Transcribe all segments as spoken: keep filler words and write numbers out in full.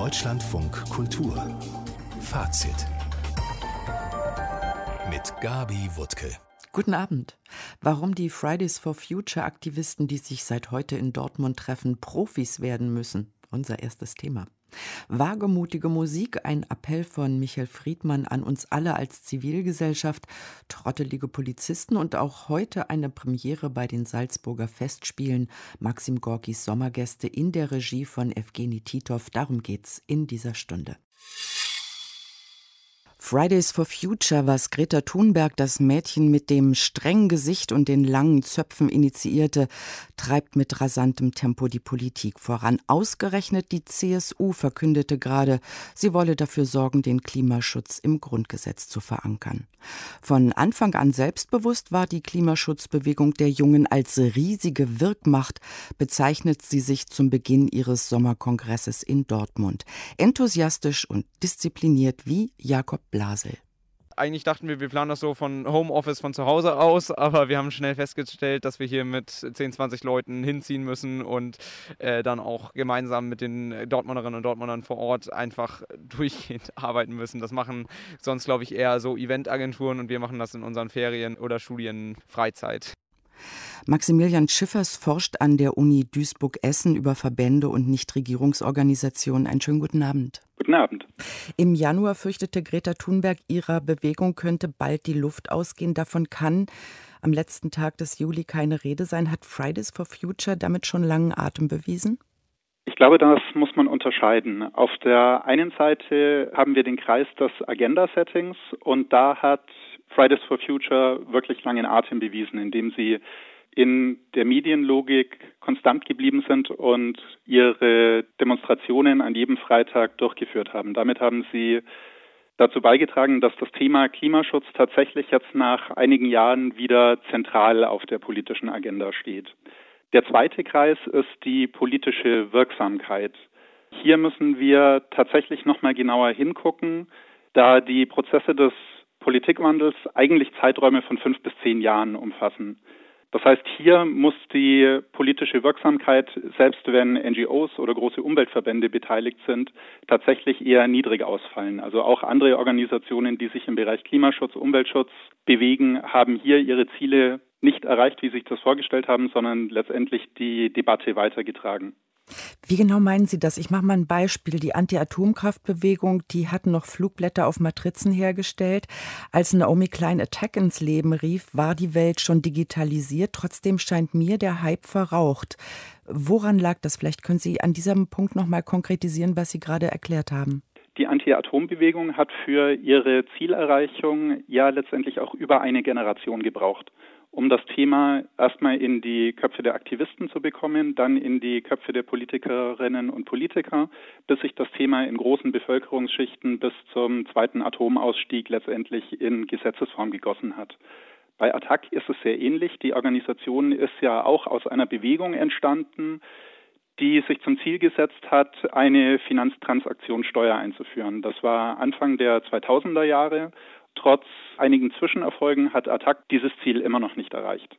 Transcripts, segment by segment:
Deutschlandfunk Kultur Fazit mit Gabi Wuttke. Guten Abend. Warum die Fridays for Future Aktivisten, die sich seit heute in Dortmund treffen, Profis werden müssen. Unser erstes Thema. Wagemutige Musik, ein Appell von Michael Friedmann an uns alle als Zivilgesellschaft, trottelige Polizisten und auch heute eine Premiere bei den Salzburger Festspielen. Maxim Gorkis Sommergäste in der Regie von Evgeni Titov. Darum geht's in dieser Stunde. Fridays for Future, was Greta Thunberg, das Mädchen mit dem strengen Gesicht und den langen Zöpfen, initiierte, treibt mit rasantem Tempo die Politik voran. Ausgerechnet die C S U verkündete gerade, sie wolle dafür sorgen, den Klimaschutz im Grundgesetz zu verankern. Von Anfang an selbstbewusst war die Klimaschutzbewegung der Jungen als riesige Wirkmacht, bezeichnet sie sich zum Beginn ihres Sommerkongresses in Dortmund. Enthusiastisch und diszipliniert wie Jakob Blasel. Eigentlich dachten wir, wir planen das so von Homeoffice von zu Hause aus, aber wir haben schnell festgestellt, dass wir hier mit zehn, zwanzig Leuten hinziehen müssen und äh, dann auch gemeinsam mit den Dortmunderinnen und Dortmundern vor Ort einfach durchgehend arbeiten müssen. Das machen sonst, glaube ich, eher so Eventagenturen und wir machen das in unseren Ferien oder Studienfreizeit. Maximilian Schiffers forscht an der Uni Duisburg-Essen über Verbände und Nichtregierungsorganisationen. Einen schönen guten Abend. Guten Abend. Im Januar fürchtete Greta Thunberg, ihrer Bewegung könnte bald die Luft ausgehen. Davon kann am letzten Tag des Juli keine Rede sein. Hat Fridays for Future damit schon langen Atem bewiesen? Ich glaube, das muss man unterscheiden. Auf der einen Seite haben wir den Kreis des Agenda-Settings und da hat Fridays for Future wirklich langen Atem bewiesen, indem sie in der Medienlogik konstant geblieben sind und ihre Demonstrationen an jedem Freitag durchgeführt haben. Damit haben sie dazu beigetragen, dass das Thema Klimaschutz tatsächlich jetzt nach einigen Jahren wieder zentral auf der politischen Agenda steht. Der zweite Kreis ist die politische Wirksamkeit. Hier müssen wir tatsächlich nochmal genauer hingucken, da die Prozesse des Politikwandels eigentlich Zeiträume von fünf bis zehn Jahren umfassen. Das heißt, hier muss die politische Wirksamkeit, selbst wenn N G Os oder große Umweltverbände beteiligt sind, tatsächlich eher niedrig ausfallen. Also auch andere Organisationen, die sich im Bereich Klimaschutz, Umweltschutz bewegen, haben hier ihre Ziele nicht erreicht, wie sie sich das vorgestellt haben, sondern letztendlich die Debatte weitergetragen. Wie genau meinen Sie das? Ich mache mal ein Beispiel. Die Anti-Atomkraftbewegung, die hatten noch Flugblätter auf Matrizen hergestellt. Als Naomi Klein Attack ins Leben rief, war die Welt schon digitalisiert. Trotzdem scheint mir der Hype verraucht. Woran lag das? Vielleicht können Sie an diesem Punkt noch mal konkretisieren, was Sie gerade erklärt haben. Die Anti-Atom-Bewegung hat für ihre Zielerreichung ja letztendlich auch über eine Generation gebraucht, um das Thema erstmal in die Köpfe der Aktivisten zu bekommen, dann in die Köpfe der Politikerinnen und Politiker, bis sich das Thema in großen Bevölkerungsschichten bis zum zweiten Atomausstieg letztendlich in Gesetzesform gegossen hat. Bei Attac ist es sehr ähnlich. Die Organisation ist ja auch aus einer Bewegung entstanden, die sich zum Ziel gesetzt hat, eine Finanztransaktionssteuer einzuführen. Das war Anfang der zweitausender Jahre. Trotz einigen Zwischenerfolgen hat Attac dieses Ziel immer noch nicht erreicht.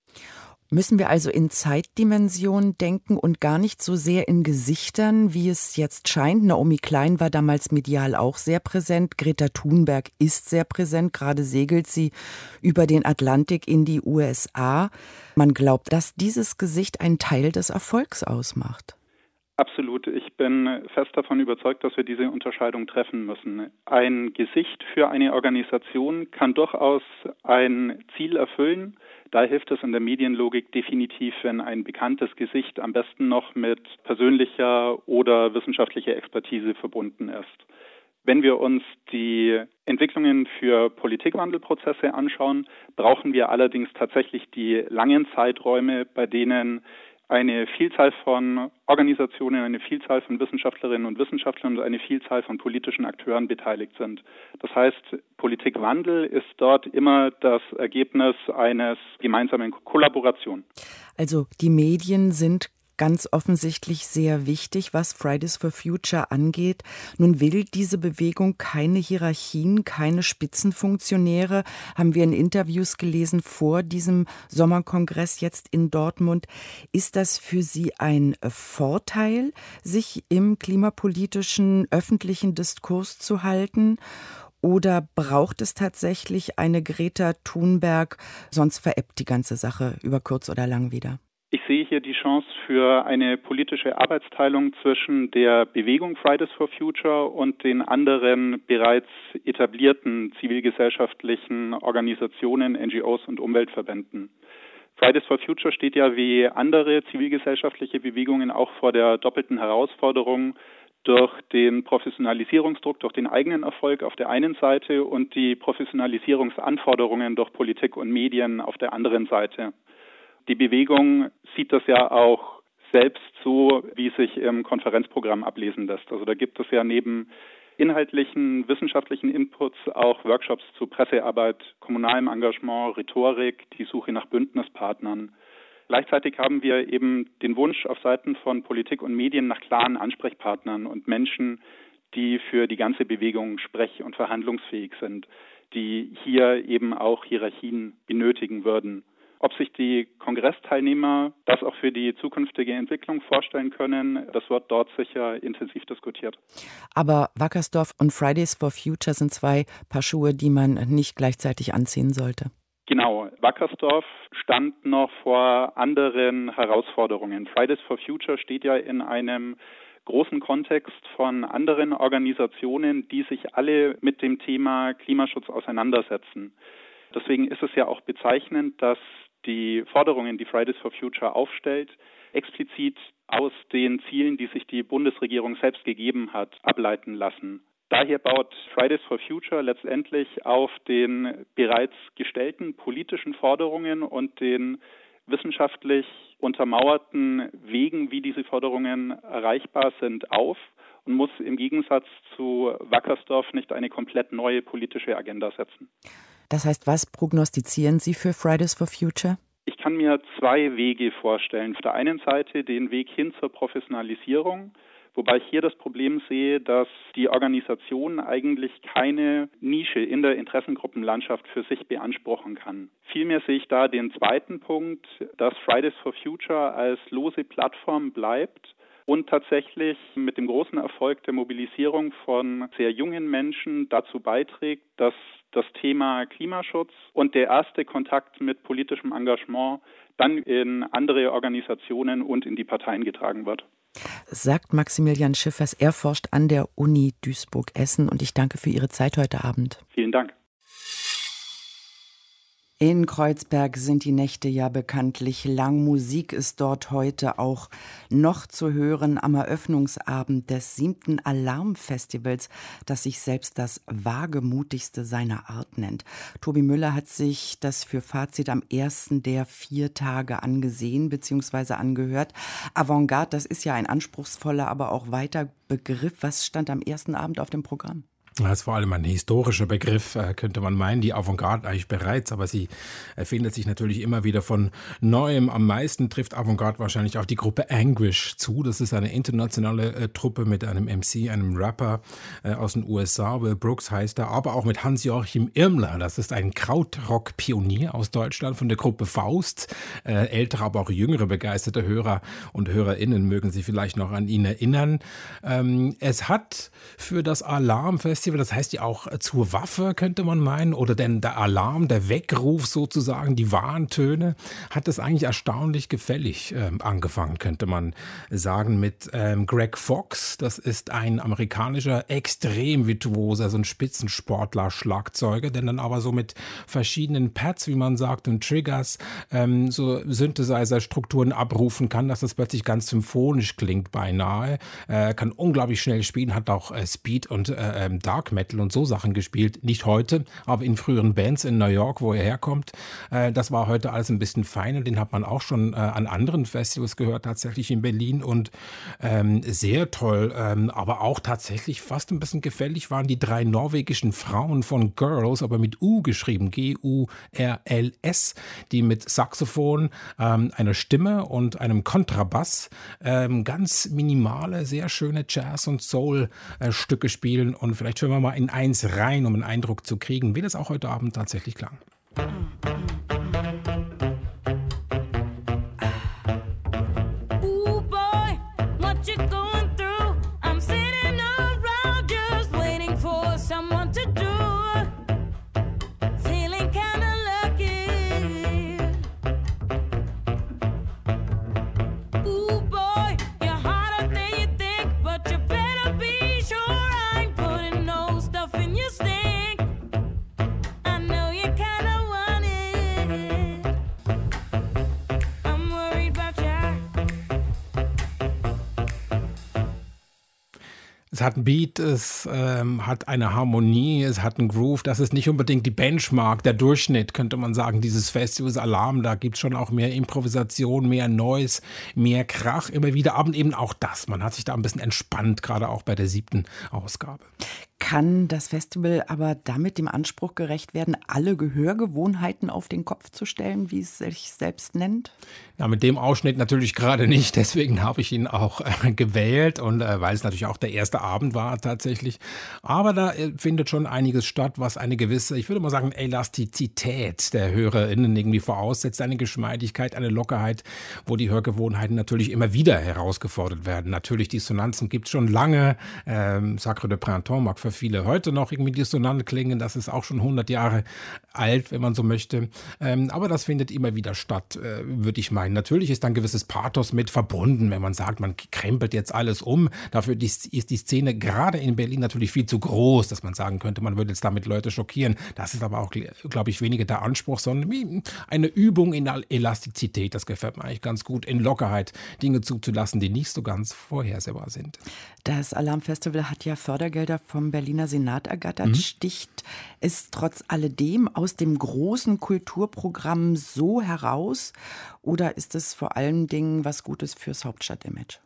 Müssen wir also in Zeitdimensionen denken und gar nicht so sehr in Gesichtern, wie es jetzt scheint? Naomi Klein war damals medial auch sehr präsent. Greta Thunberg ist sehr präsent. Gerade segelt sie über den Atlantik in die U S A. Man glaubt, dass dieses Gesicht einen Teil des Erfolgs ausmacht. Absolut. Ich bin fest davon überzeugt, dass wir diese Unterscheidung treffen müssen. Ein Gesicht für eine Organisation kann durchaus ein Ziel erfüllen. Da hilft es in der Medienlogik definitiv, wenn ein bekanntes Gesicht am besten noch mit persönlicher oder wissenschaftlicher Expertise verbunden ist. Wenn wir uns die Entwicklungen für Politikwandelprozesse anschauen, brauchen wir allerdings tatsächlich die langen Zeiträume, bei denen eine Vielzahl von Organisationen, eine Vielzahl von Wissenschaftlerinnen und Wissenschaftlern und eine Vielzahl von politischen Akteuren beteiligt sind. Das heißt, Politikwandel ist dort immer das Ergebnis eines gemeinsamen Kollaboration. Also die Medien sind ganz offensichtlich sehr wichtig, was Fridays for Future angeht. Nun will diese Bewegung keine Hierarchien, keine Spitzenfunktionäre, haben wir in Interviews gelesen vor diesem Sommerkongress jetzt in Dortmund. Ist das für Sie ein Vorteil, sich im klimapolitischen öffentlichen Diskurs zu halten? Oder braucht es tatsächlich eine Greta Thunberg, sonst verebbt die ganze Sache über kurz oder lang wieder? Ich sehe hier die Chance für eine politische Arbeitsteilung zwischen der Bewegung Fridays for Future und den anderen bereits etablierten zivilgesellschaftlichen Organisationen, N G Os und Umweltverbänden. Fridays for Future steht ja wie andere zivilgesellschaftliche Bewegungen auch vor der doppelten Herausforderung, durch den Professionalisierungsdruck, durch den eigenen Erfolg auf der einen Seite und die Professionalisierungsanforderungen durch Politik und Medien auf der anderen Seite. Die Bewegung sieht das ja auch selbst so, wie sich im Konferenzprogramm ablesen lässt. Also da gibt es ja neben inhaltlichen, wissenschaftlichen Inputs auch Workshops zu Pressearbeit, kommunalem Engagement, Rhetorik, die Suche nach Bündnispartnern. Gleichzeitig haben wir eben den Wunsch auf Seiten von Politik und Medien nach klaren Ansprechpartnern und Menschen, die für die ganze Bewegung sprech- und verhandlungsfähig sind, die hier eben auch Hierarchien benötigen würden. Ob sich die Kongressteilnehmer das auch für die zukünftige Entwicklung vorstellen können, das wird dort sicher intensiv diskutiert. Aber Wackersdorf und Fridays for Future sind zwei Paar Schuhe, die man nicht gleichzeitig anziehen sollte. Genau, Wackersdorf stand noch vor anderen Herausforderungen. Fridays for Future steht ja in einem großen Kontext von anderen Organisationen, die sich alle mit dem Thema Klimaschutz auseinandersetzen. Deswegen ist es ja auch bezeichnend, dass die Forderungen, die Fridays for Future aufstellt, explizit aus den Zielen, die sich die Bundesregierung selbst gegeben hat, ableiten lassen. Daher baut Fridays for Future letztendlich auf den bereits gestellten politischen Forderungen und den wissenschaftlich untermauerten Wegen, wie diese Forderungen erreichbar sind, auf und muss im Gegensatz zu Wackersdorf nicht eine komplett neue politische Agenda setzen. Das heißt, was prognostizieren Sie für Fridays for Future? Ich kann mir zwei Wege vorstellen. Auf der einen Seite den Weg hin zur Professionalisierung, wobei ich hier das Problem sehe, dass die Organisation eigentlich keine Nische in der Interessengruppenlandschaft für sich beanspruchen kann. Vielmehr sehe ich da den zweiten Punkt, dass Fridays for Future als lose Plattform bleibt und tatsächlich mit dem großen Erfolg der Mobilisierung von sehr jungen Menschen dazu beiträgt, dass das Thema Klimaschutz und der erste Kontakt mit politischem Engagement dann in andere Organisationen und in die Parteien getragen wird. Sagt Maximilian Schiffers. Er forscht an der Uni Duisburg-Essen und ich danke für Ihre Zeit heute Abend. Vielen Dank. In Kreuzberg sind die Nächte ja bekanntlich lang. Musik ist dort heute auch noch zu hören am Eröffnungsabend des siebten Alarm-Festivals, das sich selbst das wagemutigste seiner Art nennt. Tobi Müller hat sich das für Fazit am ersten der vier Tage angesehen bzw. angehört. Avantgarde, das ist ja ein anspruchsvoller, aber auch weiter Begriff. Was stand am ersten Abend auf dem Programm? Das ist vor allem ein historischer Begriff, könnte man meinen, die Avantgarde eigentlich bereits, aber sie erfindet sich natürlich immer wieder von Neuem. Am meisten trifft Avantgarde wahrscheinlich auf die Gruppe Anguish zu. Das ist eine internationale äh, Truppe mit einem M C, einem Rapper äh, aus den U S A, Will Brooks heißt er, aber auch mit Hans-Joachim Irmler. Das ist ein Krautrock-Pionier aus Deutschland von der Gruppe Faust. Äh, ältere, aber auch jüngere begeisterte Hörer und HörerInnen mögen sich vielleicht noch an ihn erinnern. Ähm, es hat für das Alarmfestival, das heißt ja auch zur Waffe, könnte man meinen, oder denn der Alarm, der Weckruf sozusagen, die Warntöne, hat es eigentlich erstaunlich gefällig äh, angefangen, könnte man sagen, mit ähm, Greg Fox. Das ist ein amerikanischer extrem virtuoser, so ein Spitzensportler, Schlagzeuger, der dann aber so mit verschiedenen Pads, wie man sagt, und Triggers ähm, so Synthesizer-Strukturen abrufen kann, dass das plötzlich ganz symphonisch klingt beinahe. Er äh, kann unglaublich schnell spielen, hat auch äh, Speed und äh, Dark Metal und so Sachen gespielt. Nicht heute, aber in früheren Bands in New York, wo er herkommt. Äh, das war heute alles ein bisschen feiner. Den hat man auch schon äh, an anderen Festivals gehört, tatsächlich in Berlin. Und ähm, sehr toll, ähm, aber auch tatsächlich fast ein bisschen gefällig waren die drei norwegischen Frauen von Girls, aber mit U geschrieben, G U R L S, die mit Saxophon, ähm, einer Stimme und einem Kontrabass ähm, ganz minimale, sehr schöne Jazz- und Soul-Stücke spielen. Und vielleicht hören wir mal in eins rein, um einen Eindruck zu kriegen, wie das auch heute Abend tatsächlich klang. Es hat einen Beat, es ähm, hat eine Harmonie, es hat einen Groove. Das ist nicht unbedingt die Benchmark, der Durchschnitt, könnte man sagen, dieses Festivals Alarm. Da gibt es schon auch mehr Improvisation, mehr Noise, mehr Krach immer wieder. Aber eben auch das. Man hat sich da ein bisschen entspannt, gerade auch bei der siebten Ausgabe. Kann das Festival aber damit dem Anspruch gerecht werden, alle Gehörgewohnheiten auf den Kopf zu stellen, wie es sich selbst nennt? Ja, mit dem Ausschnitt natürlich gerade nicht. Deswegen habe ich ihn auch äh, gewählt und äh, weil es natürlich auch der erste Abend war tatsächlich. Aber da äh, findet schon einiges statt, was eine gewisse, ich würde mal sagen, Elastizität der HörerInnen irgendwie voraussetzt. Eine Geschmeidigkeit, eine Lockerheit, wo die Hörgewohnheiten natürlich immer wieder herausgefordert werden. Natürlich, Dissonanzen gibt es schon lange. Ähm, Sacre de Printemps mag für viele heute noch irgendwie dissonant klingen. Das ist auch schon hundert Jahre alt, wenn man so möchte. Ähm, aber das findet immer wieder statt, äh, würde ich meinen. Natürlich ist da ein gewisses Pathos mit verbunden, wenn man sagt, man krempelt jetzt alles um. Dafür ist die Szene gerade in Berlin natürlich viel zu groß, dass man sagen könnte, man würde jetzt damit Leute schockieren. Das ist aber auch, glaube ich, weniger der Anspruch, sondern eine Übung in Elastizität. Das gefällt mir eigentlich ganz gut, in Lockerheit Dinge zuzulassen, die nicht so ganz vorhersehbar sind. Das Alarmfestival hat ja Fördergelder vom Berliner Senat ergattert. Mhm. Sticht es trotz alledem aus dem großen Kulturprogramm so heraus oder ist es vor allen Dingen was Gutes fürs Hauptstadtimage?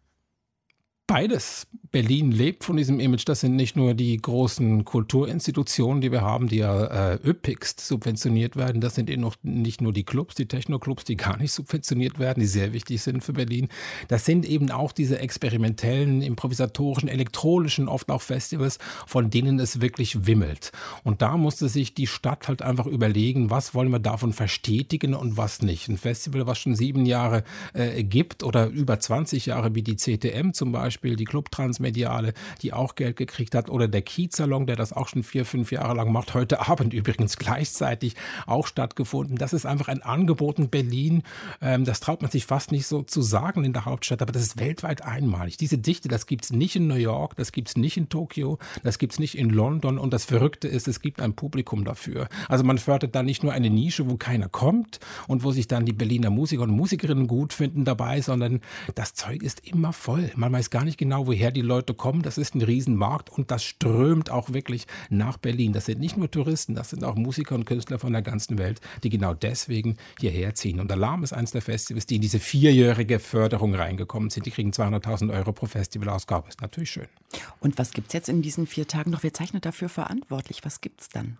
Beides. Berlin lebt von diesem Image. Das sind nicht nur die großen Kulturinstitutionen, die wir haben, die ja äh, üppigst subventioniert werden. Das sind eben noch nicht nur die Clubs, die Techno-Clubs, die gar nicht subventioniert werden, die sehr wichtig sind für Berlin. Das sind eben auch diese experimentellen, improvisatorischen, elektronischen, oft auch Festivals, von denen es wirklich wimmelt. Und da musste sich die Stadt halt einfach überlegen, was wollen wir davon verstetigen und was nicht. Ein Festival, was schon sieben Jahre äh, gibt oder über zwanzig Jahre wie die C T M zum Beispiel, die Club Transmediale, die auch Geld gekriegt hat, oder der Kiez-Salon, der das auch schon vier, fünf Jahre lang macht, heute Abend übrigens gleichzeitig auch stattgefunden. Das ist einfach ein Angebot in Berlin, ähm, das traut man sich fast nicht so zu sagen in der Hauptstadt, aber das ist weltweit einmalig. Diese Dichte, das gibt es nicht in New York, das gibt es nicht in Tokio, das gibt es nicht in London und das Verrückte ist, es gibt ein Publikum dafür. Also man fördert da nicht nur eine Nische, wo keiner kommt und wo sich dann die Berliner Musiker und Musikerinnen gut finden dabei, sondern das Zeug ist immer voll. Man weiß gar nicht genau, woher die Leute kommen. Das ist ein Riesenmarkt und das strömt auch wirklich nach Berlin. Das sind nicht nur Touristen, das sind auch Musiker und Künstler von der ganzen Welt, die genau deswegen hierher ziehen. Und Alarm ist eines der Festivals, die in diese vierjährige Förderung reingekommen sind. Die kriegen zweihunderttausend Euro pro Festivalausgabe. Ist natürlich schön. Und was gibt es jetzt in diesen vier Tagen noch? Wer zeichnet dafür verantwortlich? Was gibt es dann?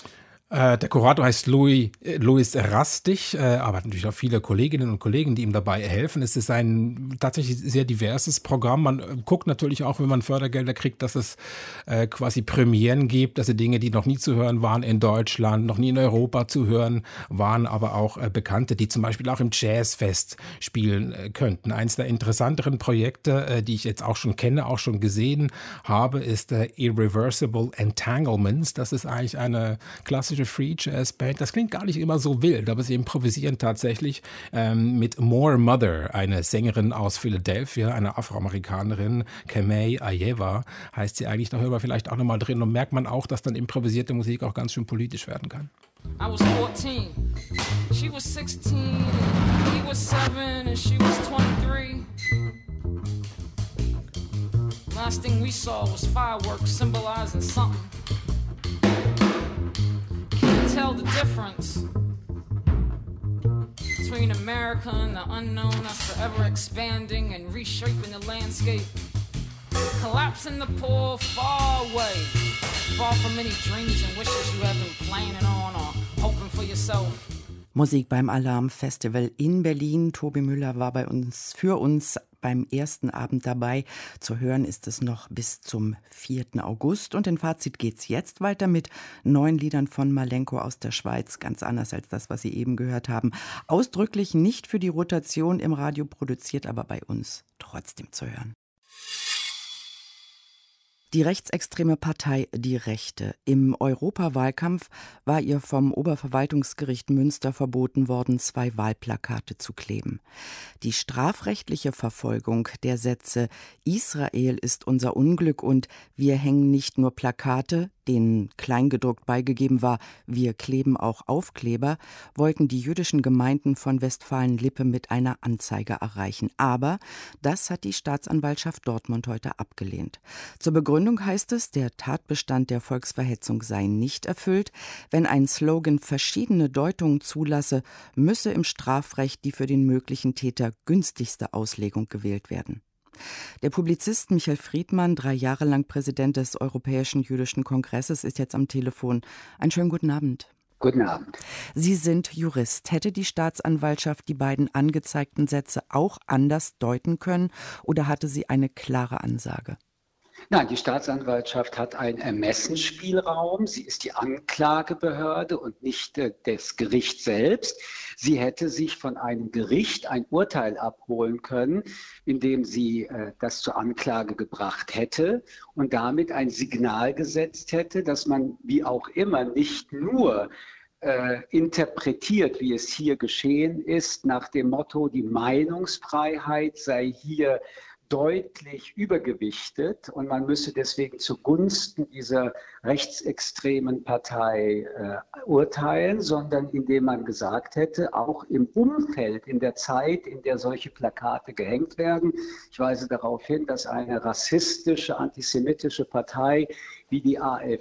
Äh, der Kurator heißt Louis, äh, Louis Rastig, äh, aber hat natürlich auch viele Kolleginnen und Kollegen, die ihm dabei helfen. Es ist ein tatsächlich sehr diverses Programm. Man äh, guckt natürlich auch, wenn man Fördergelder kriegt, dass es äh, quasi Premieren gibt, dass es Dinge, die noch nie zu hören waren in Deutschland, noch nie in Europa zu hören waren, aber auch äh, Bekannte, die zum Beispiel auch im Jazzfest spielen äh, könnten. Eines der interessanteren Projekte, äh, die ich jetzt auch schon kenne, auch schon gesehen habe, ist äh, Irreversible Entanglements. Das ist eigentlich eine klassische Free Jazz Band. Das klingt gar nicht immer so wild, aber sie improvisieren tatsächlich ähm, mit More Mother, eine Sängerin aus Philadelphia, eine Afroamerikanerin, Kamei Ayewa heißt sie eigentlich. Da hören wir vielleicht auch nochmal drin und merkt man auch, dass dann improvisierte Musik auch ganz schön politisch werden kann. I was fourteen, she was sixteen, he was seven and she was twenty-three. My Last thing we saw was fireworks symbolizing something. Can't tell the difference between America and the unknown that's forever expanding and reshaping the landscape. Collapsing the poor far away, far from any dreams and wishes you have been planning on or hoping for yourself. Musik beim Alarm-Festival in Berlin. Tobi Müller war bei uns, für uns beim ersten Abend dabei. Zu hören ist es noch bis zum vierten August. Und in Fazit geht's jetzt weiter mit neun Liedern von Malenko aus der Schweiz. Ganz anders als das, was Sie eben gehört haben. Ausdrücklich nicht für die Rotation im Radio produziert, aber bei uns trotzdem zu hören. Die rechtsextreme Partei Die Rechte. Im Europawahlkampf war ihr vom Oberverwaltungsgericht Münster verboten worden, zwei Wahlplakate zu kleben. Die strafrechtliche Verfolgung der Sätze Israel ist unser Unglück und wir hängen nicht nur Plakate, denen kleingedruckt beigegeben war, wir kleben auch Aufkleber, wollten die jüdischen Gemeinden von Westfalen-Lippe mit einer Anzeige erreichen. Aber das hat die Staatsanwaltschaft Dortmund heute abgelehnt. Zur Begründung heißt es, der Tatbestand der Volksverhetzung sei nicht erfüllt. Wenn ein Slogan verschiedene Deutungen zulasse, müsse im Strafrecht die für den möglichen Täter günstigste Auslegung gewählt werden. Der Publizist Michael Friedmann, drei Jahre lang Präsident des Europäischen Jüdischen Kongresses, ist jetzt am Telefon. Einen schönen guten Abend. Guten Abend. Sie sind Jurist. Hätte die Staatsanwaltschaft die beiden angezeigten Sätze auch anders deuten können oder hatte sie eine klare Ansage? Nein, die Staatsanwaltschaft hat einen Ermessensspielraum. Sie ist die Anklagebehörde und nicht äh, das Gericht selbst. Sie hätte sich von einem Gericht ein Urteil abholen können, indem sie äh, das zur Anklage gebracht hätte und damit ein Signal gesetzt hätte, dass man wie auch immer nicht nur äh, interpretiert, wie es hier geschehen ist, nach dem Motto, die Meinungsfreiheit sei hier deutlich übergewichtet und man müsse deswegen zugunsten dieser rechtsextremen Partei äh, urteilen, sondern indem man gesagt hätte, auch im Umfeld, in der Zeit, in der solche Plakate gehängt werden. Ich weise darauf hin, dass eine rassistische, antisemitische Partei wie die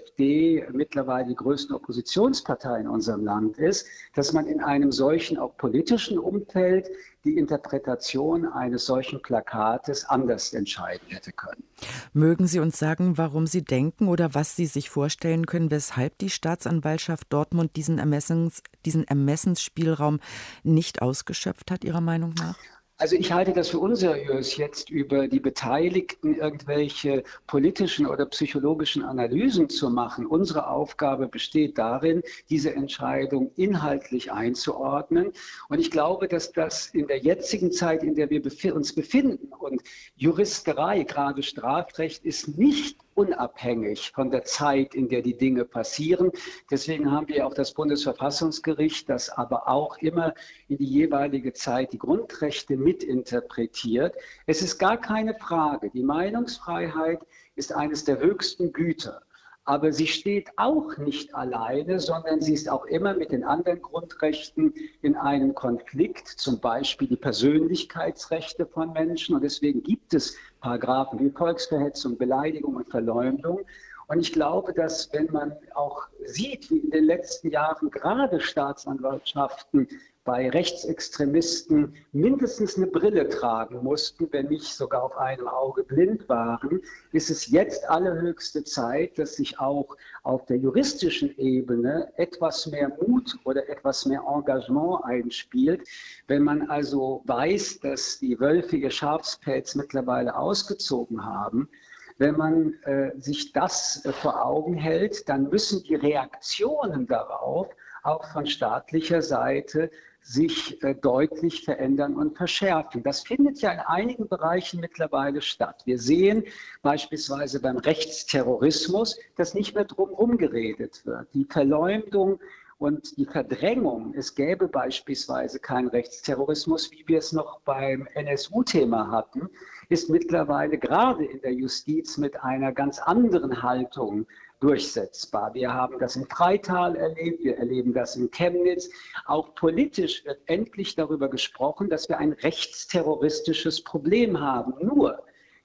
AfD mittlerweile die größte Oppositionspartei in unserem Land ist, dass man in einem solchen auch politischen Umfeld die Interpretation eines solchen Plakates anders entscheiden hätte können. Mögen Sie uns sagen, warum Sie denken oder was Sie sich vorstellen können, weshalb die Staatsanwaltschaft Dortmund diesen Ermessens, diesen Ermessensspielraum nicht ausgeschöpft hat, Ihrer Meinung nach? Also ich halte das für unseriös, jetzt über die Beteiligten irgendwelche politischen oder psychologischen Analysen zu machen. Unsere Aufgabe besteht darin, diese Entscheidung inhaltlich einzuordnen. Und ich glaube, dass das in der jetzigen Zeit, in der wir uns befinden, und Juristerei, gerade Strafrecht, ist nicht unabhängig von der Zeit, in der die Dinge passieren. Deswegen haben wir auch das Bundesverfassungsgericht, das aber auch immer in die jeweilige Zeit die Grundrechte mitinterpretiert. Es ist gar keine Frage, die Meinungsfreiheit ist eines der höchsten Güter. Aber sie steht auch nicht alleine, sondern sie ist auch immer mit den anderen Grundrechten in einem Konflikt, zum Beispiel die Persönlichkeitsrechte von Menschen. Und deswegen gibt es Paragraphen wie Volksverhetzung, Beleidigung und Verleumdung. Und ich glaube, dass wenn man auch sieht, wie in den letzten Jahren gerade Staatsanwaltschaften bei Rechtsextremisten mindestens eine Brille tragen mussten, wenn nicht sogar auf einem Auge blind waren, ist es jetzt allerhöchste Zeit, dass sich auch auf der juristischen Ebene etwas mehr Mut oder etwas mehr Engagement einspielt. Wenn man also weiß, dass die Wölfe ihr Schafspelz mittlerweile ausgezogen haben, wenn man äh, sich das äh, vor Augen hält, dann müssen die Reaktionen darauf auch von staatlicher Seite sich äh, deutlich verändern und verschärfen. Das findet ja in einigen Bereichen mittlerweile statt. Wir sehen beispielsweise beim Rechtsterrorismus, dass nicht mehr drumherum geredet wird. Die Verleumdung und die Verdrängung, es gäbe beispielsweise keinen Rechtsterrorismus, wie wir es noch beim N S U-Thema hatten, ist mittlerweile gerade in der Justiz mit einer ganz anderen Haltung durchsetzbar. Wir haben das im Freital erlebt, wir erleben das in Chemnitz. Auch politisch wird endlich darüber gesprochen, dass wir ein rechtsterroristisches Problem haben. Nur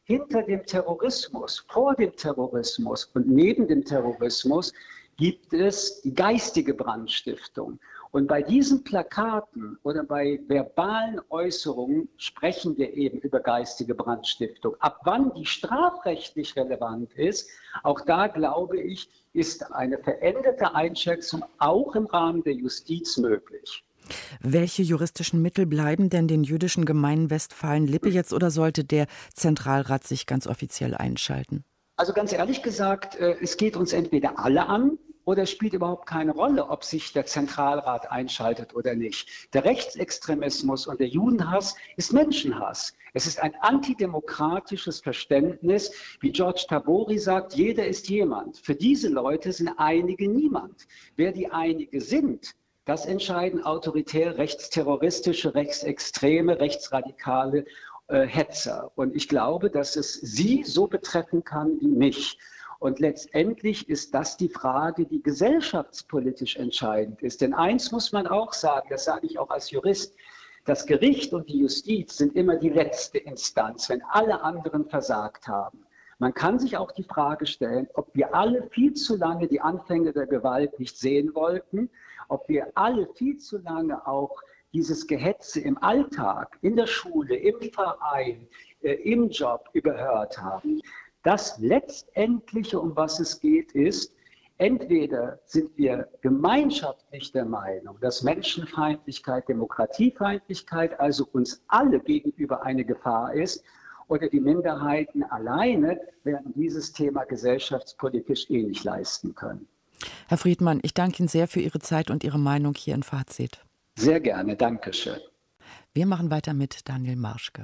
hinter dem Terrorismus, vor dem Terrorismus und neben dem Terrorismus gibt es die geistige Brandstiftung. Und bei diesen Plakaten oder bei verbalen Äußerungen sprechen wir eben über geistige Brandstiftung. Ab wann die strafrechtlich relevant ist, auch da glaube ich, ist eine veränderte Einschätzung auch im Rahmen der Justiz möglich. Welche juristischen Mittel bleiben denn den jüdischen Gemeinden Westfalen-Lippe jetzt oder sollte der Zentralrat sich ganz offiziell einschalten? Also ganz ehrlich gesagt, es geht uns entweder alle an, oder es spielt überhaupt keine Rolle, ob sich der Zentralrat einschaltet oder nicht. Der Rechtsextremismus und der Judenhass ist Menschenhass. Es ist ein antidemokratisches Verständnis, wie George Tabori sagt, jeder ist jemand. Für diese Leute sind einige niemand. Wer die einige sind, das entscheiden autoritär rechtsterroristische, rechtsextreme, rechtsradikale äh, Hetzer. Und ich glaube, dass es sie so betreffen kann wie mich. Und letztendlich ist das die Frage, die gesellschaftspolitisch entscheidend ist. Denn eins muss man auch sagen, das sage ich auch als Jurist, das Gericht und die Justiz sind immer die letzte Instanz, wenn alle anderen versagt haben. Man kann sich auch die Frage stellen, ob wir alle viel zu lange die Anfänge der Gewalt nicht sehen wollten, ob wir alle viel zu lange auch dieses Gehetze im Alltag, in der Schule, im Verein, äh, im Job überhört haben. Das Letztendliche, um was es geht, ist, entweder sind wir gemeinschaftlich der Meinung, dass Menschenfeindlichkeit, Demokratiefeindlichkeit, also uns alle gegenüber eine Gefahr ist, oder die Minderheiten alleine werden dieses Thema gesellschaftspolitisch eh nicht leisten können. Herr Friedmann, ich danke Ihnen sehr für Ihre Zeit und Ihre Meinung hier in Fazit. Sehr gerne, danke schön. Wir machen weiter mit Daniel Marschke.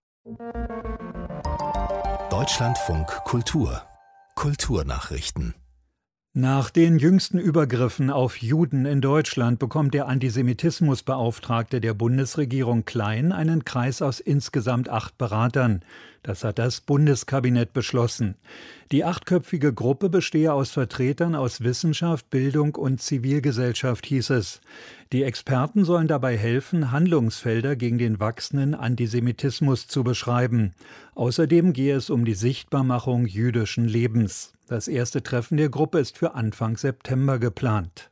Deutschlandfunk Kultur. Kulturnachrichten. Nach den jüngsten Übergriffen auf Juden in Deutschland bekommt der Antisemitismusbeauftragte der Bundesregierung Klein einen Kreis aus insgesamt acht Beratern. Das hat das Bundeskabinett beschlossen. Die achtköpfige Gruppe bestehe aus Vertretern aus Wissenschaft, Bildung und Zivilgesellschaft, hieß es. Die Experten sollen dabei helfen, Handlungsfelder gegen den wachsenden Antisemitismus zu beschreiben. Außerdem gehe es um die Sichtbarmachung jüdischen Lebens. Das erste Treffen der Gruppe ist für Anfang September geplant.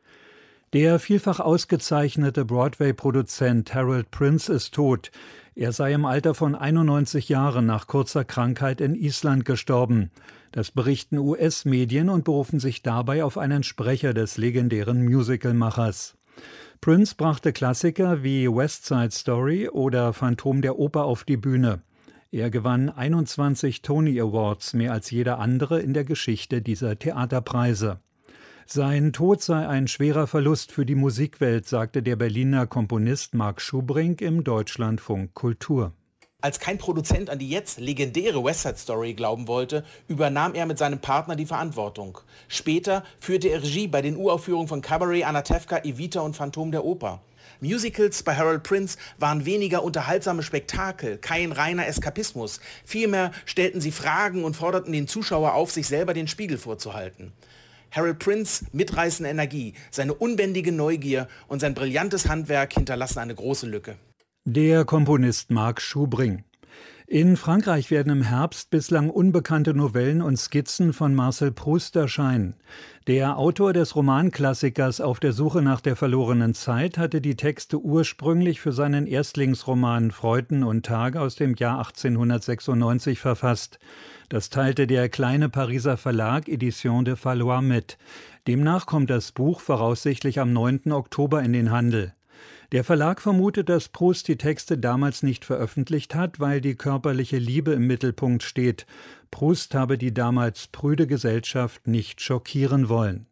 Der vielfach ausgezeichnete Broadway-Produzent Harold Prince ist tot. Er sei im Alter von einundneunzig Jahren nach kurzer Krankheit in Island gestorben. Das berichten U S-Medien und berufen sich dabei auf einen Sprecher des legendären Musicalmachers. Prince brachte Klassiker wie West Side Story oder Phantom der Oper auf die Bühne. Er gewann einundzwanzig Tony Awards, mehr als jeder andere in der Geschichte dieser Theaterpreise. Sein Tod sei ein schwerer Verlust für die Musikwelt, sagte der Berliner Komponist Marc Schubrink im Deutschlandfunk Kultur. Als kein Produzent an die jetzt legendäre West Side Story glauben wollte, übernahm er mit seinem Partner die Verantwortung. Später führte er Regie bei den Uraufführungen von Cabaret, Anatevka, Evita und Phantom der Oper. Musicals bei Harold Prince waren weniger unterhaltsame Spektakel, kein reiner Eskapismus. Vielmehr stellten sie Fragen und forderten den Zuschauer auf, sich selber den Spiegel vorzuhalten. Harold Prince' mitreißende Energie, seine unbändige Neugier und sein brillantes Handwerk hinterlassen eine große Lücke. Der Komponist Marc Schubrink. In Frankreich werden im Herbst bislang unbekannte Novellen und Skizzen von Marcel Proust erscheinen. Der Autor des Romanklassikers Auf der Suche nach der verlorenen Zeit hatte die Texte ursprünglich für seinen Erstlingsroman Freuden und Tage aus dem Jahr achtzehnhundertsechsundneunzig verfasst. Das teilte der kleine Pariser Verlag Éditions de Fallois mit. Demnach kommt das Buch voraussichtlich am neunten Oktober in den Handel. Der Verlag vermutet, dass Proust die Texte damals nicht veröffentlicht hat, weil die körperliche Liebe im Mittelpunkt steht. Proust habe die damals prüde Gesellschaft nicht schockieren wollen.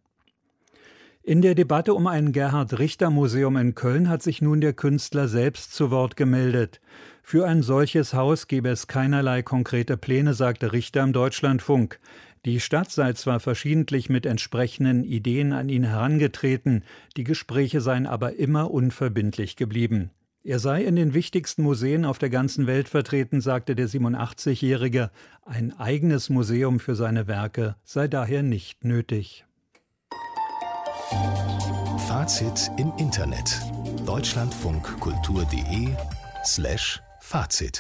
In der Debatte um ein Gerhard-Richter-Museum in Köln hat sich nun der Künstler selbst zu Wort gemeldet. Für ein solches Haus gebe es keinerlei konkrete Pläne, sagte Richter im Deutschlandfunk. Die Stadt sei zwar verschiedentlich mit entsprechenden Ideen an ihn herangetreten, die Gespräche seien aber immer unverbindlich geblieben. Er sei in den wichtigsten Museen auf der ganzen Welt vertreten, sagte der siebenundachtzigjährige. Ein eigenes Museum für seine Werke sei daher nicht nötig. Fazit im Internet. deutschlandfunkkultur punkt de slash Fazit.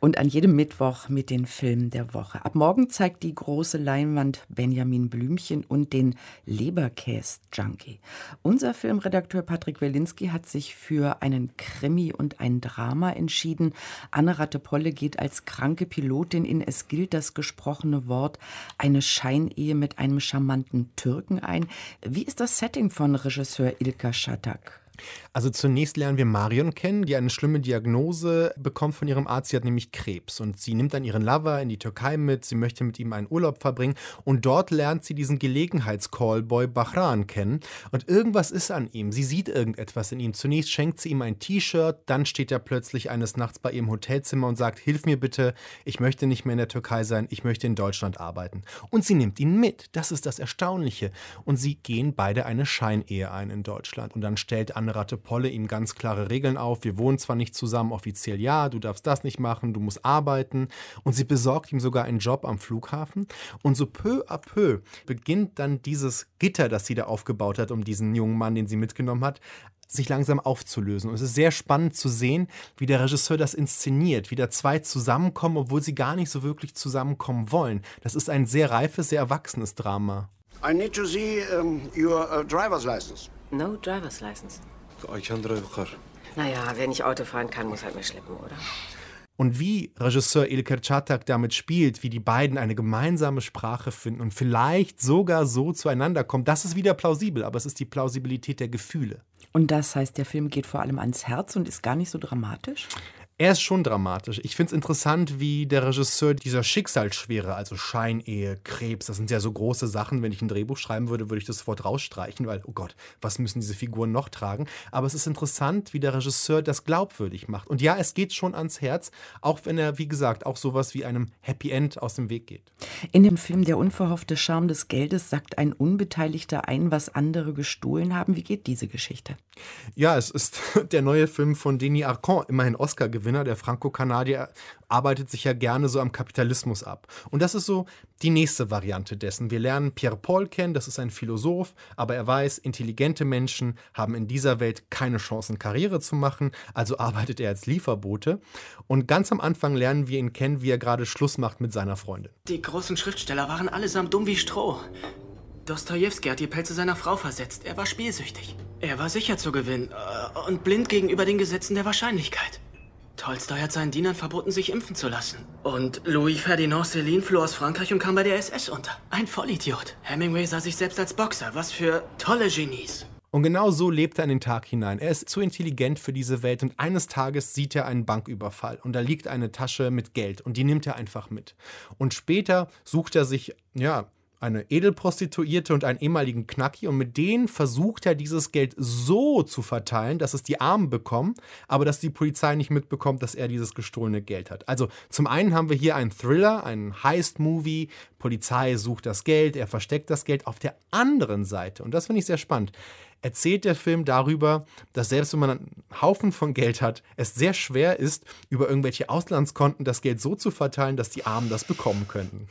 Und an jedem Mittwoch mit den Filmen der Woche. Ab morgen zeigt die große Leinwand Benjamin Blümchen und den Leberkäse-Junkie. Unser Filmredakteur Patrick Welinski hat sich für einen Krimi und ein Drama entschieden. Anne Rattepolle geht als kranke Pilotin in Es gilt das gesprochene Wort, eine Scheinehe mit einem charmanten Türken ein. Wie ist das Setting von Regisseur İlker Çatak? Also zunächst lernen wir Marion kennen, die eine schlimme Diagnose bekommt von ihrem Arzt. Sie hat nämlich Krebs und sie nimmt dann ihren Lover in die Türkei mit. Sie möchte mit ihm einen Urlaub verbringen und dort lernt sie diesen Gelegenheits-Callboy Bahran kennen und irgendwas ist an ihm. Sie sieht irgendetwas in ihm. Zunächst schenkt sie ihm ein T-Shirt, dann steht er plötzlich eines Nachts bei ihrem Hotelzimmer und sagt, hilf mir bitte, ich möchte nicht mehr in der Türkei sein, ich möchte in Deutschland arbeiten. Und sie nimmt ihn mit. Das ist das Erstaunliche. Und sie gehen beide eine Scheinehe ein in Deutschland und dann stellt Anne Rattepolle ihm ganz klare Regeln auf. Wir wohnen zwar nicht zusammen, offiziell ja, du darfst das nicht machen, du musst arbeiten. Und sie besorgt ihm sogar einen Job am Flughafen. Und so peu à peu beginnt dann dieses Gitter, das sie da aufgebaut hat, um diesen jungen Mann, den sie mitgenommen hat, sich langsam aufzulösen. Und es ist sehr spannend zu sehen, wie der Regisseur das inszeniert, wie da zwei zusammenkommen, obwohl sie gar nicht so wirklich zusammenkommen wollen. Das ist ein sehr reifes, sehr erwachsenes Drama. I need to see um, your uh, driver's license. No driver's license. Ich kann Car. Naja, wer nicht Auto fahren kann, muss halt mehr schleppen, oder? Und wie Regisseur İlker Çatak damit spielt, wie die beiden eine gemeinsame Sprache finden und vielleicht sogar so zueinander kommen, das ist wieder plausibel, aber es ist die Plausibilität der Gefühle. Und das heißt, der Film geht vor allem ans Herz und ist gar nicht so dramatisch? Er ist schon dramatisch. Ich finde es interessant, wie der Regisseur dieser Schicksalsschwere, also Scheinehe, Krebs, das sind ja so große Sachen. Wenn ich ein Drehbuch schreiben würde, würde ich das Wort rausstreichen, weil, oh Gott, was müssen diese Figuren noch tragen? Aber es ist interessant, wie der Regisseur das glaubwürdig macht. Und ja, es geht schon ans Herz, auch wenn er, wie gesagt, auch sowas wie einem Happy End aus dem Weg geht. In dem Film Der unverhoffte Charme des Geldes sagt ein Unbeteiligter ein, was andere gestohlen haben. Wie geht diese Geschichte? Ja, es ist der neue Film von Denis Arcand, immerhin Oscar-Gewinner. Der Franco-Kanadier arbeitet sich ja gerne so am Kapitalismus ab. Und das ist so die nächste Variante dessen. Wir lernen Pierre Paul kennen, das ist ein Philosoph, aber er weiß, intelligente Menschen haben in dieser Welt keine Chancen, Karriere zu machen, also arbeitet er als Lieferbote. Und ganz am Anfang lernen wir ihn kennen, wie er gerade Schluss macht mit seiner Freundin. Die großen Schriftsteller waren allesamt dumm wie Stroh. Dostojewski hat die Pelze seiner Frau versetzt. Er war spielsüchtig. Er war sicher zu gewinnen äh, und blind gegenüber den Gesetzen der Wahrscheinlichkeit. Tolstoi hat seinen Dienern verboten, sich impfen zu lassen. Und Louis Ferdinand Céline floh aus Frankreich und kam bei der S S unter. Ein Vollidiot. Hemingway sah sich selbst als Boxer. Was für tolle Genies. Und genau so lebt er in den Tag hinein. Er ist zu intelligent für diese Welt und eines Tages sieht er einen Banküberfall und da liegt eine Tasche mit Geld und die nimmt er einfach mit. Und später sucht er sich, ja, eine Edelprostituierte und einen ehemaligen Knacki und mit denen versucht er, dieses Geld so zu verteilen, dass es die Armen bekommen, aber dass die Polizei nicht mitbekommt, dass er dieses gestohlene Geld hat. Also zum einen haben wir hier einen Thriller, einen Heist-Movie, Polizei sucht das Geld, er versteckt das Geld. Auf der anderen Seite, und das finde ich sehr spannend, erzählt der Film darüber, dass selbst wenn man einen Haufen von Geld hat, es sehr schwer ist, über irgendwelche Auslandskonten das Geld so zu verteilen, dass die Armen das bekommen könnten.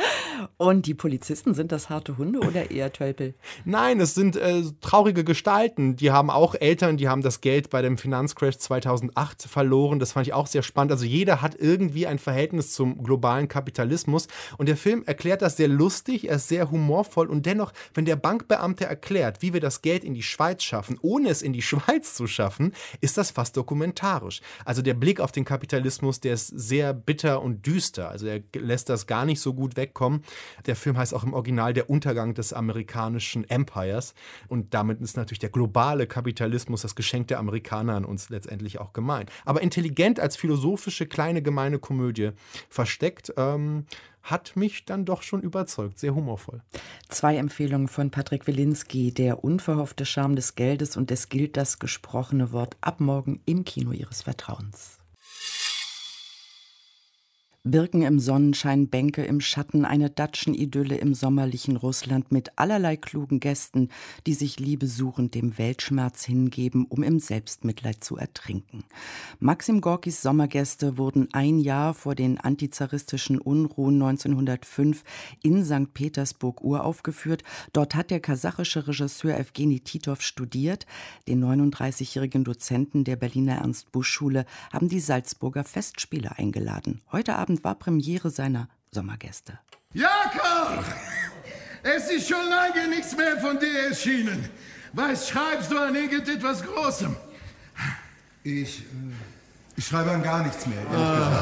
Und die Polizisten, sind das harte Hunde oder eher Tölpel? Nein, es sind äh, traurige Gestalten. Die haben auch Eltern, die haben das Geld bei dem Finanzcrash zweitausendacht verloren. Das fand ich auch sehr spannend. Also jeder hat irgendwie ein Verhältnis zum globalen Kapitalismus. Und der Film erklärt das sehr lustig, er ist sehr humorvoll. Und dennoch, wenn der Bankbeamte erklärt, wie wir das Geld in die Schweiz schaffen, ohne es in die Schweiz zu schaffen, ist das fast dokumentarisch. Also der Blick auf den Kapitalismus, der ist sehr bitter und düster. Also er lässt das gar nicht so gut wegkommen. Der Film heißt auch im Original Der Untergang des amerikanischen Empires. Und damit ist natürlich der globale Kapitalismus, das Geschenk der Amerikaner an uns letztendlich auch gemeint. Aber intelligent als philosophische, kleine, gemeine Komödie versteckt, ähm, hat mich dann doch schon überzeugt. Sehr humorvoll. Zwei Empfehlungen von Patrick Welinski. Der unverhoffte Charme des Geldes und Es gilt das gesprochene Wort ab morgen im Kino Ihres Vertrauens. Birken im Sonnenschein, Bänke im Schatten, eine Datschen-Idylle im sommerlichen Russland mit allerlei klugen Gästen, die sich liebesuchend dem Weltschmerz hingeben, um im Selbstmitleid zu ertrinken. Maxim Gorkis Sommergäste wurden ein Jahr vor den antizaristischen Unruhen neunzehnhundertfünf in Sankt Petersburg uraufgeführt. Dort hat der kasachische Regisseur Evgeni Titov studiert. Den neununddreißigjährigen Dozenten der Berliner Ernst-Busch-Schule haben die Salzburger Festspiele eingeladen. Heute Abend war Premiere seiner Sommergäste. Jakob! Es ist schon lange nichts mehr von dir erschienen. Was schreibst du an irgendetwas Großem? Ich, äh, ich schreibe an gar nichts mehr, ehrlich gesagt.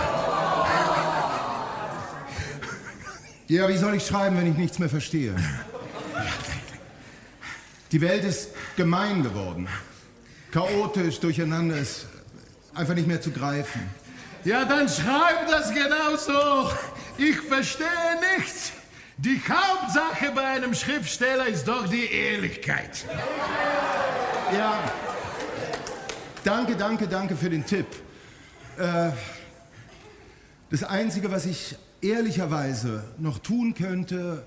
Ja, wie soll ich schreiben, wenn ich nichts mehr verstehe? Die Welt ist gemein geworden. Chaotisch, durcheinander, ist einfach nicht mehr zu greifen. Ja, dann schreib das genauso. Ich verstehe nichts. Die Hauptsache bei einem Schriftsteller ist doch die Ehrlichkeit. Ja, danke, danke, danke für den Tipp. Äh, das Einzige, was ich ehrlicherweise noch tun könnte,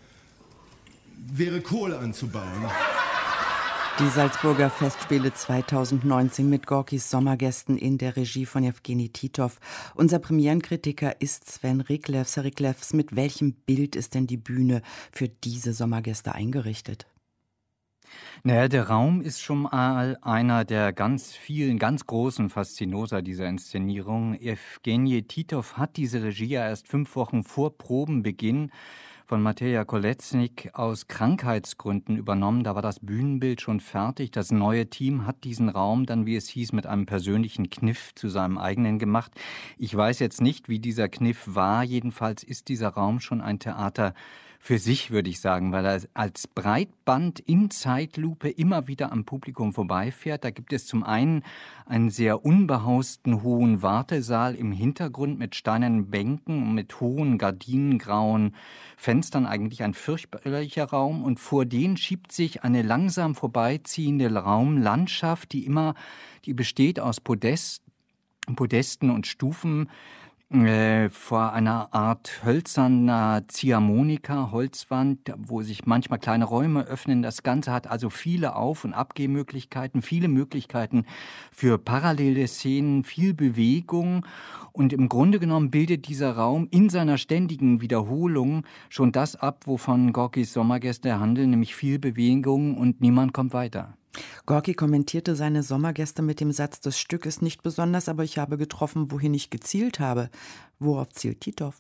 wäre Kohle anzubauen. Die Salzburger Festspiele zweitausendneunzehn mit Gorkis Sommergästen in der Regie von Evgeni Titov. Unser Premierenkritiker ist Sven Riklefs. Herr Riklefs, mit welchem Bild ist denn die Bühne für diese Sommergäste eingerichtet? Naja, der Raum ist schon mal einer der ganz vielen, ganz großen Faszinosa dieser Inszenierung. Evgeni Titov hat diese Regie ja erst fünf Wochen vor Probenbeginn von Mateja Kolesnik aus Krankheitsgründen übernommen. Da war das Bühnenbild schon fertig. Das neue Team hat diesen Raum dann, wie es hieß, mit einem persönlichen Kniff zu seinem eigenen gemacht. Ich weiß jetzt nicht, wie dieser Kniff war. Jedenfalls ist dieser Raum schon ein Theater für sich, würde ich sagen, weil er als Breitband in Zeitlupe immer wieder am Publikum vorbeifährt. Da gibt es zum einen einen sehr unbehausten hohen Wartesaal im Hintergrund mit steinernen Bänken und mit hohen gardinengrauen Fenstern, eigentlich ein fürchterlicher Raum. Und vor denen schiebt sich eine langsam vorbeiziehende Raumlandschaft, die immer, die besteht aus Podest, Podesten und Stufen, Äh, vor einer Art hölzerner Ziehharmonika, Holzwand, wo sich manchmal kleine Räume öffnen. Das Ganze hat also viele Auf- und Abgehmöglichkeiten, viele Möglichkeiten für parallele Szenen, viel Bewegung. Und im Grunde genommen bildet dieser Raum in seiner ständigen Wiederholung schon das ab, wovon Gorkis Sommergäste handeln, nämlich viel Bewegung und niemand kommt weiter. Gorki kommentierte seine Sommergäste mit dem Satz, das Stück ist nicht besonders, aber ich habe getroffen, wohin ich gezielt habe. Worauf zielt Titov?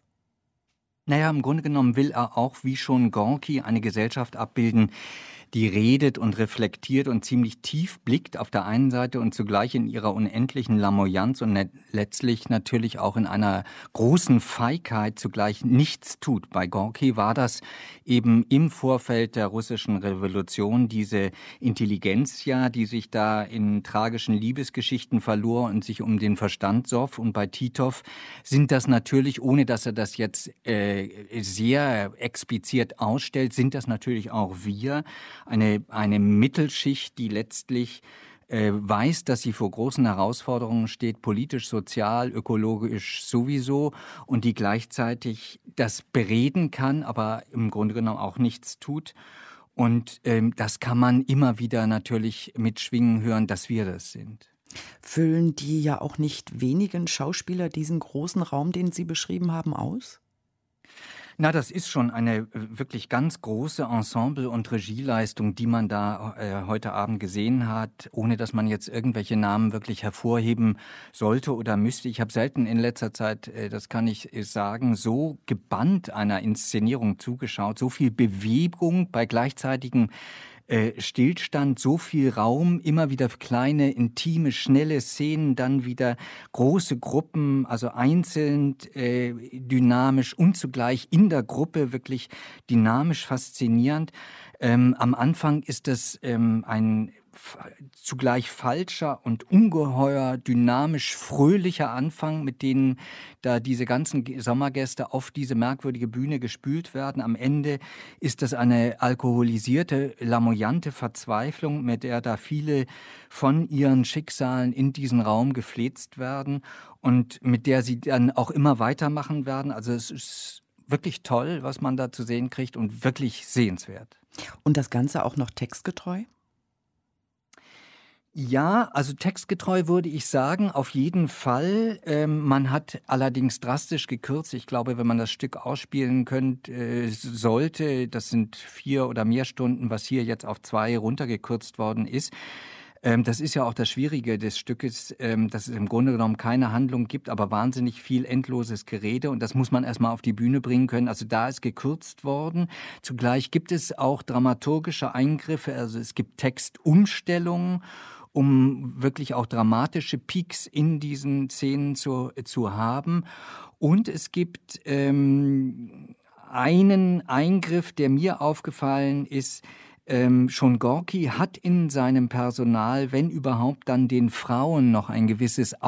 Naja, im Grunde genommen will er auch, wie schon Gorki, eine Gesellschaft abbilden, die redet und reflektiert und ziemlich tief blickt auf der einen Seite und zugleich in ihrer unendlichen Lamoyanz und ne- letztlich natürlich auch in einer großen Feigheit zugleich nichts tut. Bei Gorki war das eben im Vorfeld der russischen Revolution diese Intelligenzia, die sich da in tragischen Liebesgeschichten verlor und sich um den Verstand soff. Und bei Titov sind das natürlich, ohne dass er das jetzt äh, sehr explizit ausstellt, sind das natürlich auch wir, Eine, eine Mittelschicht, die letztlich äh, weiß, dass sie vor großen Herausforderungen steht, politisch, sozial, ökologisch sowieso, und die gleichzeitig das bereden kann, aber im Grunde genommen auch nichts tut. Und ähm, das kann man immer wieder natürlich mitschwingen hören, dass wir das sind. Füllen die ja auch nicht wenigen Schauspieler diesen großen Raum, den Sie beschrieben haben, aus? Na, das ist schon eine wirklich ganz große Ensemble- und Regieleistung, die man da äh, heute Abend gesehen hat, ohne dass man jetzt irgendwelche Namen wirklich hervorheben sollte oder müsste. Ich habe selten in letzter Zeit, äh, das kann ich sagen, so gebannt einer Inszenierung zugeschaut, so viel Bewegung bei gleichzeitigem Äh, Stillstand, so viel Raum, immer wieder kleine, intime, schnelle Szenen, dann wieder große Gruppen, also einzeln, äh, dynamisch und zugleich in der Gruppe wirklich dynamisch faszinierend. Ähm, am Anfang ist das ähm, ein zugleich falscher und ungeheuer dynamisch fröhlicher Anfang, mit denen da diese ganzen Sommergäste auf diese merkwürdige Bühne gespült werden. Am Ende ist das eine alkoholisierte, lamoyante Verzweiflung, mit der da viele von ihren Schicksalen in diesen Raum gefläzt werden und mit der sie dann auch immer weitermachen werden. Also es ist wirklich toll, was man da zu sehen kriegt und wirklich sehenswert. Und das Ganze auch noch textgetreu? Ja, also textgetreu würde ich sagen, auf jeden Fall. Ähm, man hat allerdings drastisch gekürzt. Ich glaube, wenn man das Stück ausspielen könnte, äh, sollte, das sind vier oder mehr Stunden, was hier jetzt auf zwei runtergekürzt worden ist. Ähm, das ist ja auch das Schwierige des Stückes, ähm, dass es im Grunde genommen keine Handlung gibt, aber wahnsinnig viel endloses Gerede. Und das muss man erstmal auf die Bühne bringen können. Also da ist gekürzt worden. Zugleich gibt es auch dramaturgische Eingriffe. Also es gibt Textumstellungen, um wirklich auch dramatische Peaks in diesen Szenen zu, zu haben. Und es gibt ähm, einen Eingriff, der mir aufgefallen ist. Ähm, schon Gorki hat in seinem Personal, wenn überhaupt, dann den Frauen noch ein gewisses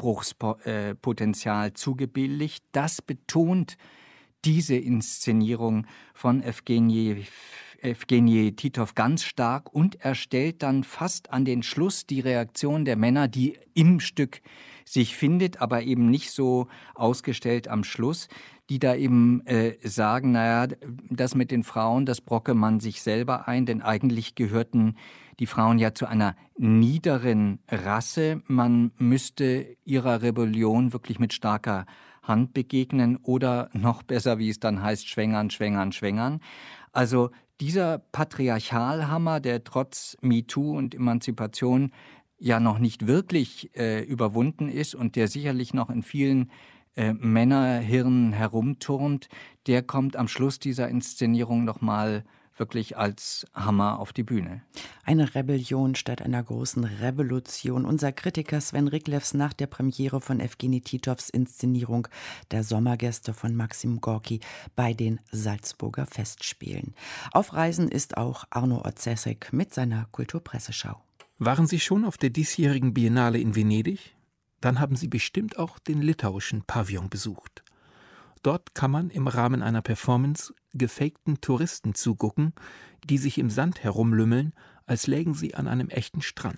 Aufbruchspotenzial zugebilligt. Das betont diese Inszenierung von Evgenij Evgenij Titov ganz stark und er stellt dann fast an den Schluss die Reaktion der Männer, die im Stück sich findet, aber eben nicht so ausgestellt am Schluss, die da eben äh, sagen, naja, das mit den Frauen, das brocke man sich selber ein, denn eigentlich gehörten die Frauen ja zu einer niederen Rasse. Man müsste ihrer Rebellion wirklich mit starker Hand begegnen oder noch besser, wie es dann heißt, schwängern, schwängern, schwängern. Also dieser Patriarchalhammer, der trotz MeToo und Emanzipation ja noch nicht wirklich äh, überwunden ist und der sicherlich noch in vielen äh, Männerhirnen herumturnt, der kommt am Schluss dieser Inszenierung nochmal wirklich als Hammer auf die Bühne. Eine Rebellion statt einer großen Revolution. Unser Kritiker Sven Riklevs nach der Premiere von Evgenij Titovs Inszenierung der Sommergäste von Maxim Gorki bei den Salzburger Festspielen. Auf Reisen ist auch Arno Orzesek mit seiner Kulturpresseschau. Waren Sie schon auf der diesjährigen Biennale in Venedig? Dann haben Sie bestimmt auch den litauischen Pavillon besucht. Dort kann man im Rahmen einer Performance gefakten Touristen zugucken, die sich im Sand herumlümmeln, als lägen sie an einem echten Strand.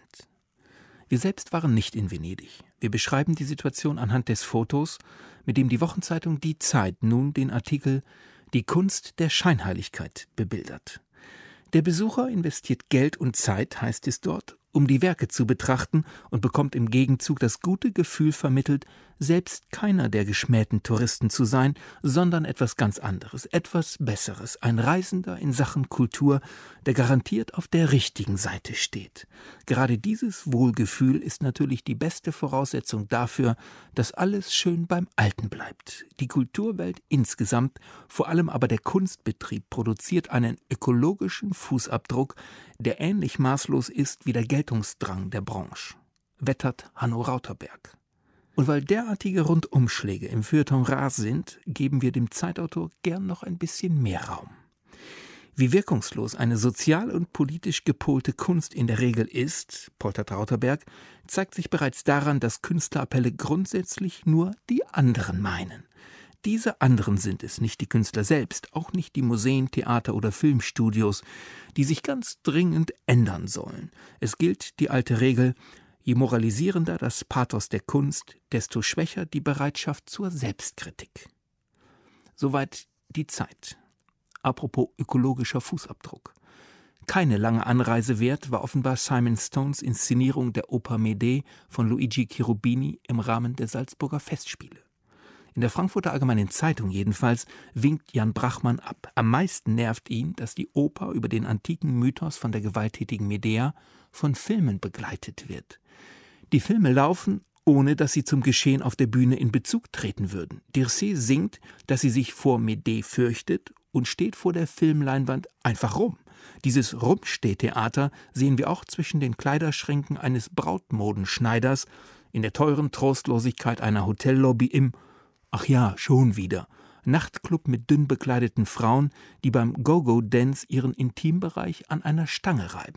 Wir selbst waren nicht in Venedig. Wir beschreiben die Situation anhand des Fotos, mit dem die Wochenzeitung Die Zeit nun den Artikel »Die Kunst der Scheinheiligkeit« bebildert. Der Besucher investiert Geld und Zeit, heißt es dort, um die Werke zu betrachten und bekommt im Gegenzug das gute Gefühl vermittelt, selbst keiner der geschmähten Touristen zu sein, sondern etwas ganz anderes, etwas Besseres, ein Reisender in Sachen Kultur, der garantiert auf der richtigen Seite steht. Gerade dieses Wohlgefühl ist natürlich die beste Voraussetzung dafür, dass alles schön beim Alten bleibt. Die Kulturwelt insgesamt, vor allem aber der Kunstbetrieb, produziert einen ökologischen Fußabdruck, der ähnlich maßlos ist wie der Geltungsdrang der Branche, wettert Hanno Rauterberg. Und weil derartige Rundumschläge im Feuilleton rar sind, geben wir dem Zeitautor gern noch ein bisschen mehr Raum. Wie wirkungslos eine sozial und politisch gepolte Kunst in der Regel ist, poltert Rauterberg, zeigt sich bereits daran, dass Künstlerappelle grundsätzlich nur die anderen meinen. Diese anderen sind es, nicht die Künstler selbst, auch nicht die Museen, Theater oder Filmstudios, die sich ganz dringend ändern sollen. Es gilt die alte Regel: Je moralisierender das Pathos der Kunst, desto schwächer die Bereitschaft zur Selbstkritik. Soweit die Zeit. Apropos ökologischer Fußabdruck. Keine lange Anreise wert war offenbar Simon Stones Inszenierung der Oper Medea von Luigi Cherubini im Rahmen der Salzburger Festspiele. In der Frankfurter Allgemeinen Zeitung jedenfalls winkt Jan Brachmann ab. Am meisten nervt ihn, dass die Oper über den antiken Mythos von der gewalttätigen Medea von Filmen begleitet wird. Die Filme laufen, ohne dass sie zum Geschehen auf der Bühne in Bezug treten würden. Dircé singt, dass sie sich vor Medea fürchtet und steht vor der Filmleinwand einfach rum. Dieses Rumstehtheater sehen wir auch zwischen den Kleiderschränken eines Brautmodenschneiders, in der teuren Trostlosigkeit einer Hotellobby, im Ach ja, schon wieder. Nachtclub mit dünn bekleideten Frauen, die beim Go-Go-Dance ihren Intimbereich an einer Stange reiben.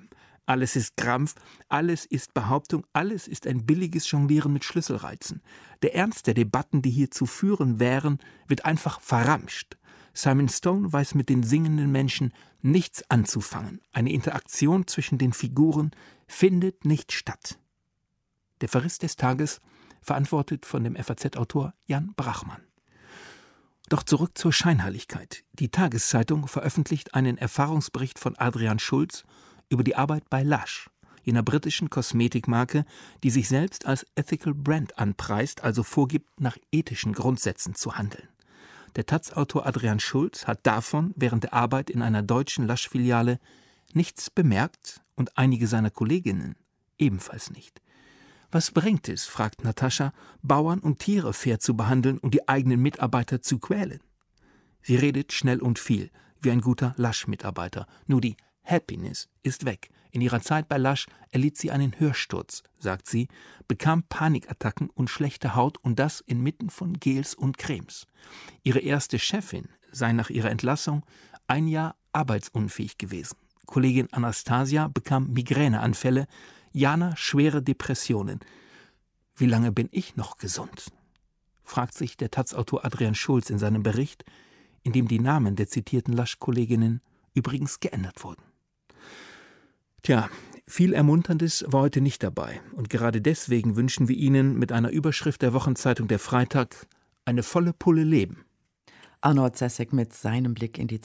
Alles ist Krampf, alles ist Behauptung, alles ist ein billiges Jonglieren mit Schlüsselreizen. Der Ernst der Debatten, die hier zu führen wären, wird einfach verramscht. Simon Stone weiß mit den singenden Menschen nichts anzufangen. Eine Interaktion zwischen den Figuren findet nicht statt. Der Verriss des Tages, verantwortet von dem F A Z-Autor Jan Brachmann. Doch zurück zur Scheinheiligkeit. Die Tageszeitung veröffentlicht einen Erfahrungsbericht von Adrian Schulz über die Arbeit bei Lush, jener britischen Kosmetikmarke, die sich selbst als Ethical Brand anpreist, also vorgibt, nach ethischen Grundsätzen zu handeln. Der Taz-Autor Adrian Schulz hat davon während der Arbeit in einer deutschen Lush-Filiale nichts bemerkt und einige seiner Kolleginnen ebenfalls nicht. Was bringt es, fragt Natascha, Bauern und Tiere fair zu behandeln und die eigenen Mitarbeiter zu quälen? Sie redet schnell und viel, wie ein guter Lush-Mitarbeiter. Nur die Happiness ist weg. In ihrer Zeit bei Lush erlitt sie einen Hörsturz, sagt sie, bekam Panikattacken und schlechte Haut und das inmitten von Gels und Cremes. Ihre erste Chefin sei nach ihrer Entlassung ein Jahr arbeitsunfähig gewesen. Kollegin Anastasia bekam Migräneanfälle, Jana schwere Depressionen. Wie lange bin ich noch gesund? Fragt sich der Taz-Autor Adrian Schulz in seinem Bericht, in dem die Namen der zitierten Lush-Kolleginnen übrigens geändert wurden. Tja, viel Ermunterndes war heute nicht dabei. Und gerade deswegen wünschen wir Ihnen mit einer Überschrift der Wochenzeitung Der Freitag eine volle Pulle Leben. Arnold Sessek mit seinem Blick in die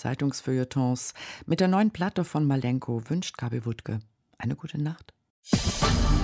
Zeitungsfeuilletons. Mit der neuen Platte von Malenko wünscht Gabi Wuttke eine gute Nacht.